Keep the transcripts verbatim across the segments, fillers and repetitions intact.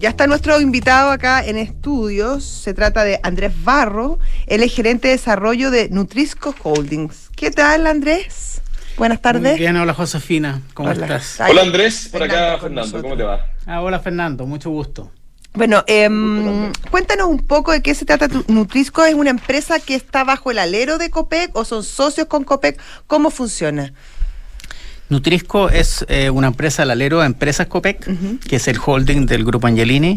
Ya está nuestro invitado acá en estudios. Se trata de Andrés Barro. Él es gerente de desarrollo de Nutrisco Holdings. ¿Qué tal, Andrés? Buenas tardes. Muy bien, hola Josefina, ¿cómo hola. estás? Hola Andrés, por Fernando, acá Fernando, ¿cómo te va? Ah, hola Fernando, mucho gusto. Bueno, eh, cuéntanos un poco de qué se trata Nutrisco. ¿Es una empresa que está bajo el alero de Copec o son socios con Copec? ¿Cómo funciona? Nutrisco es eh, una empresa al alero de Empresas Copec, uh-huh. que es el holding del Grupo Angelini,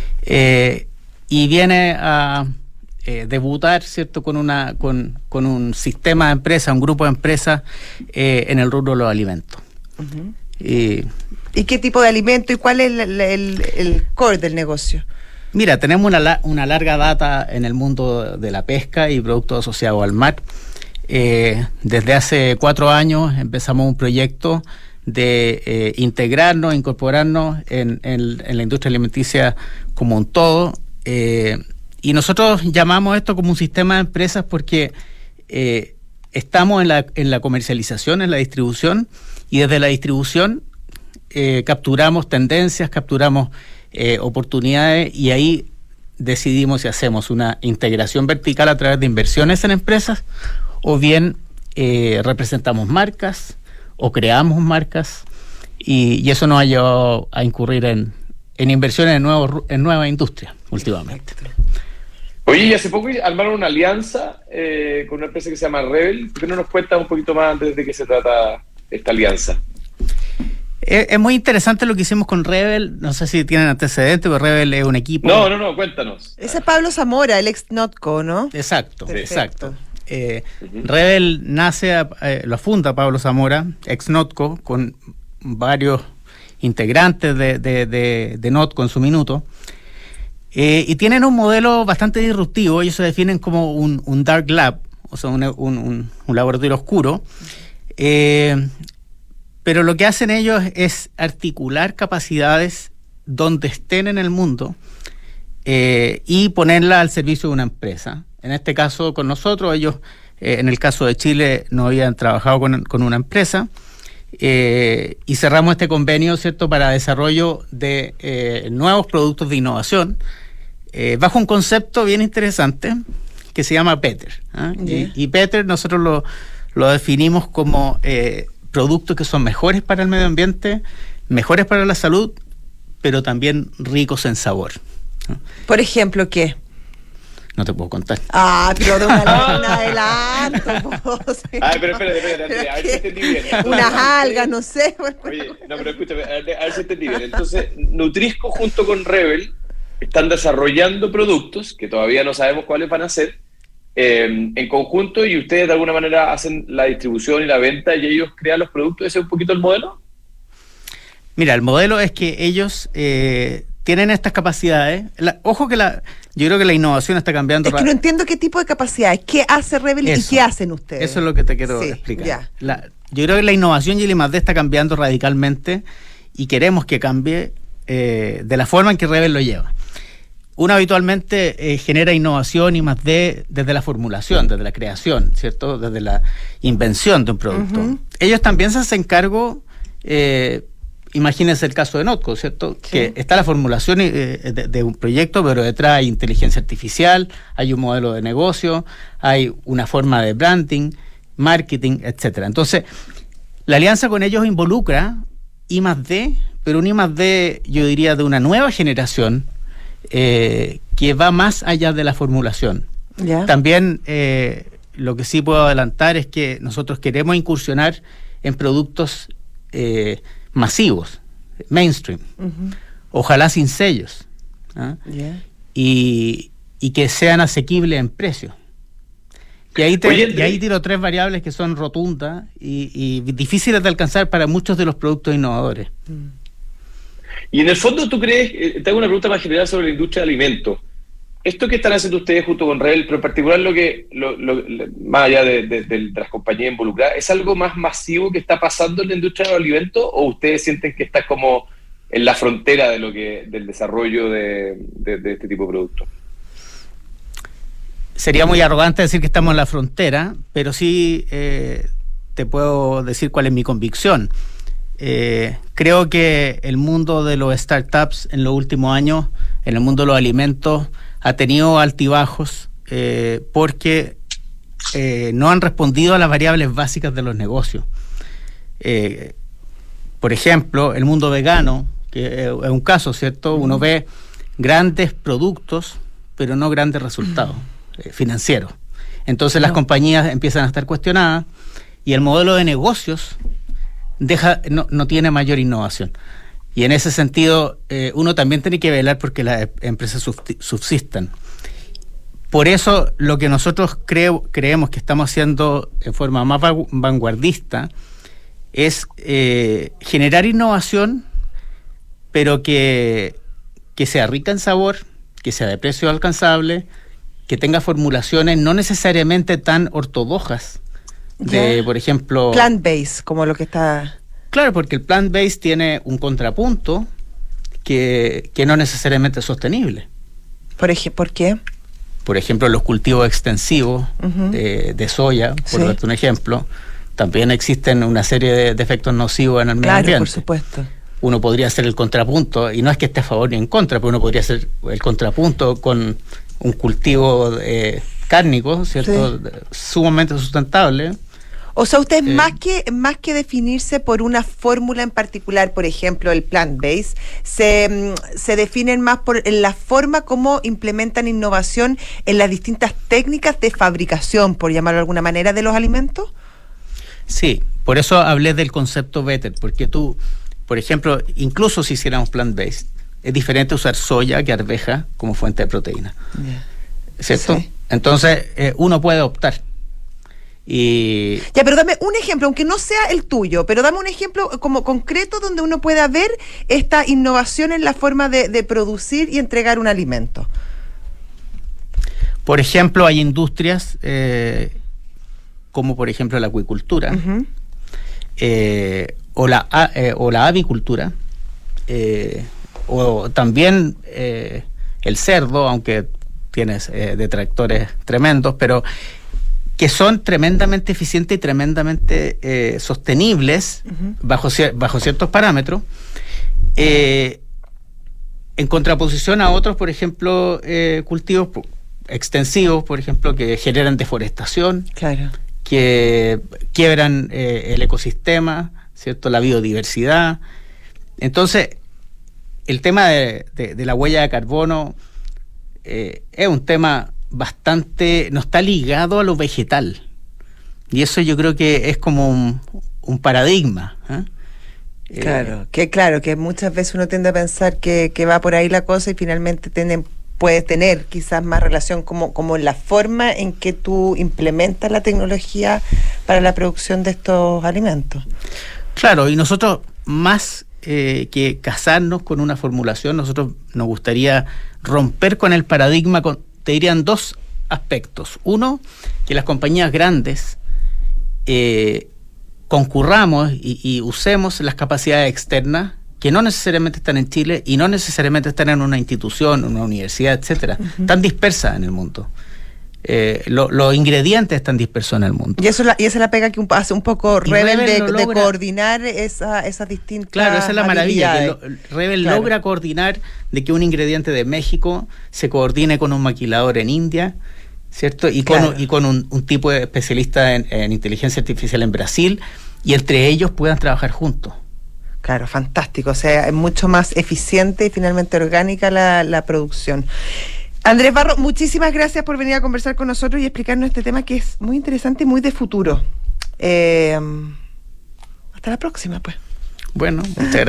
eh, y viene a eh, debutar, ¿cierto?, con una con, con un sistema de empresas, un grupo de empresas eh, en el rubro de los alimentos. Uh-huh. Y, ¿Y qué tipo de alimento y cuál es el, el, el core del negocio? Mira, tenemos una, una larga data en el mundo de la pesca y productos asociados al mar. Eh, desde hace cuatro años empezamos un proyecto de eh, integrarnos, incorporarnos en, en, en la industria alimenticia como un todo. Eh, y nosotros llamamos esto como un sistema de empresas porque eh, estamos en la, en la comercialización, en la distribución, y desde la distribución eh, capturamos tendencias, capturamos eh, oportunidades, y ahí decidimos si hacemos una integración vertical a través de inversiones en empresas, o bien eh, representamos marcas o creamos marcas, y, y eso nos ha llevado a incurrir en, en inversiones en, nuevos, en nuevas industrias últimamente. Oye, y hace poco armaron una alianza eh, con una empresa que se llama Rebel. ¿Por qué no nos cuentas un poquito más antes de qué se trata esta alianza? Es, es muy interesante lo que hicimos con Rebel. No sé si tienen antecedentes, pero Rebel es un equipo... No, no, no, cuéntanos. Ese es Pablo Zamora, el ex Notco, ¿no? Exacto, Perfecto. exacto. Eh, uh-huh. Rebel nace, eh, lo funda Pablo Zamora, ex Notco, con varios integrantes de, de, de, de Notco en su minuto, eh, y tienen un modelo bastante disruptivo. Ellos se definen como un, un dark lab, o sea, un, un, un, un laboratorio oscuro, eh, pero lo que hacen ellos es articular capacidades donde estén en el mundo eh, y ponerlas al servicio de una empresa. En este caso con nosotros, ellos eh, en el caso de Chile no habían trabajado con, con una empresa, eh, y cerramos este convenio, ¿cierto?, para desarrollo de eh, nuevos productos de innovación eh, bajo un concepto bien interesante que se llama Better, ¿eh? Yeah. y, y Better nosotros lo, lo definimos como eh, productos que son mejores para el medio ambiente, mejores para la salud, pero también ricos en sabor, ¿eh? Por ejemplo, ¿qué? No te puedo contar. Ah, pero de una adelanto. Ay, pero espérate, espérate, a ver si entendí bien. Unas algas, no sé. Oye, no, pero escúchame, a ver, a ver si entendí bien. Entonces, Nutrisco junto con Rebel están desarrollando productos que todavía no sabemos cuáles van a ser eh, en conjunto, y ustedes de alguna manera hacen la distribución y la venta y ellos crean los productos. ¿Ese es un poquito el modelo? Mira, el modelo es que ellos eh, tienen estas capacidades. La, ojo que la... Yo creo que la innovación está cambiando. Es que no entiendo qué tipo de capacidades, qué hace Rebel y qué hacen ustedes. Eso es lo que te quiero sí, explicar. La, yo creo que la innovación y el I más D está cambiando radicalmente, y queremos que cambie eh, de la forma en que Rebel lo lleva. Uno habitualmente eh, genera innovación I más D desde la formulación, desde la creación, ¿cierto? Desde la invención de un producto. Uh-huh. Ellos también se hacen cargo... Eh, Imagínense el caso de Notco, ¿cierto? Sí. Que está la formulación eh, de, de un proyecto, pero detrás hay inteligencia artificial, hay un modelo de negocio, hay una forma de branding, marketing, etcétera. Entonces, la alianza con ellos involucra I más D, pero un I más D, yo diría, de una nueva generación eh, que va más allá de la formulación. Yeah. También eh, lo que sí puedo adelantar es que nosotros queremos incursionar en productos eh, masivos, mainstream, uh-huh. ojalá sin sellos, ¿eh? Yeah. y, y que sean asequibles en precio. Y ahí, te, Oye, y ahí tiro tres variables que son rotundas y, y difíciles de alcanzar para muchos de los productos innovadores. Y en el fondo, ¿tú crees? Eh, te hago una pregunta más general sobre la industria de alimentos. Esto que están haciendo ustedes junto con Rebel, pero en particular lo que, lo, lo, lo, más allá de, de, de, de las compañías involucradas, ¿es algo más masivo que está pasando en la industria de los alimentos, o ustedes sienten que está como en la frontera de lo que del desarrollo de, de, de este tipo de productos? Sería muy arrogante decir que estamos en la frontera, pero sí eh, te puedo decir cuál es mi convicción. eh, creo que el mundo de los startups en los últimos años, en el mundo de los alimentos, ha tenido altibajos eh, porque eh, no han respondido a las variables básicas de los negocios. Eh, por ejemplo, el mundo vegano, que es un caso, ¿cierto? Uno ve grandes productos, pero no grandes resultados eh, financieros. Entonces no. Las compañías empiezan a estar cuestionadas y el modelo de negocios deja no, no tiene mayor innovación. Y en ese sentido, eh, uno también tiene que velar porque las empresas subsistan. Por eso, lo que nosotros creo, creemos que estamos haciendo en forma más vanguardista es eh, generar innovación, pero que, que sea rica en sabor, que sea de precio alcanzable, que tenga formulaciones no necesariamente tan ortodoxas, de, yeah. por ejemplo... Plant-based, como lo que está... Claro, porque el plant-based tiene un contrapunto que, que no necesariamente es sostenible. ¿Por, ej- ¿Por qué? Por ejemplo, los cultivos extensivos uh-huh. de, de soya, por sí. darte un ejemplo, también existen una serie de, de efectos nocivos en el medio claro, ambiente. Por supuesto. Uno podría hacer el contrapunto, y no es que esté a favor ni en contra, pero uno podría hacer el contrapunto con un cultivo eh, cárnico, ¿cierto? Sí. Sumamente sustentable. O sea, ustedes eh, más que más que definirse por una fórmula en particular, por ejemplo, el plant-based, se, se definen más por la forma como implementan innovación en las distintas técnicas de fabricación, por llamarlo de alguna manera, de los alimentos. Sí, por eso hablé del concepto better, porque tú, por ejemplo, incluso si hiciéramos plant-based, es diferente usar soya que arveja como fuente de proteína. Yeah. ¿Cierto? Sí. Entonces, eh, uno puede optar. Y... Ya, pero dame un ejemplo, aunque no sea el tuyo, pero dame un ejemplo como concreto donde uno pueda ver esta innovación en la forma de, de producir y entregar un alimento. Por ejemplo, hay industrias eh, como por ejemplo la acuicultura uh-huh. eh, o, la, eh, o la avicultura eh, o también eh, el cerdo, aunque tienes eh, detractores tremendos, pero que son tremendamente eficientes y tremendamente eh, sostenibles uh-huh. bajo, bajo ciertos parámetros, eh, en contraposición a otros, por ejemplo, eh, cultivos extensivos, por ejemplo, que generan deforestación, claro. que quiebran eh, el ecosistema, ¿cierto? La biodiversidad. Entonces, el tema de, de, de la huella de carbono eh, es un tema bastante, no está ligado a lo vegetal, y eso yo creo que es como un, un paradigma, ¿eh? Claro, eh, que claro, que muchas veces uno tiende a pensar que, que va por ahí la cosa y finalmente tiene, puede tener quizás más relación como, como la forma en que tú implementas la tecnología para la producción de estos alimentos. Claro, y nosotros más eh, que casarnos con una formulación, nosotros nos gustaría romper con el paradigma con te dirían dos aspectos. Uno, que las compañías grandes eh, concurramos y, y usemos las capacidades externas que no necesariamente están en Chile y no necesariamente están en una institución, una universidad, etcétera. Uh-huh. Están dispersas en el mundo. Eh, lo, los ingredientes están dispersos en el mundo. Y eso la, y esa es la pega que un, hace un poco Rebel, Rebel de, de coordinar esa, esas distintas. Claro, esa es la maravilla. Que lo, Rebel claro. logra coordinar de que un ingrediente de México se coordine con un maquilador en India, ¿cierto? Y claro. con, y con un, un tipo de especialista en, en inteligencia artificial en Brasil, y entre ellos puedan trabajar juntos. Claro, fantástico. O sea, es mucho más eficiente y finalmente orgánica la, la producción. Andrés Barro, muchísimas gracias por venir a conversar con nosotros y explicarnos este tema que es muy interesante y muy de futuro. Eh, hasta la próxima, pues. Bueno, muchas gracias.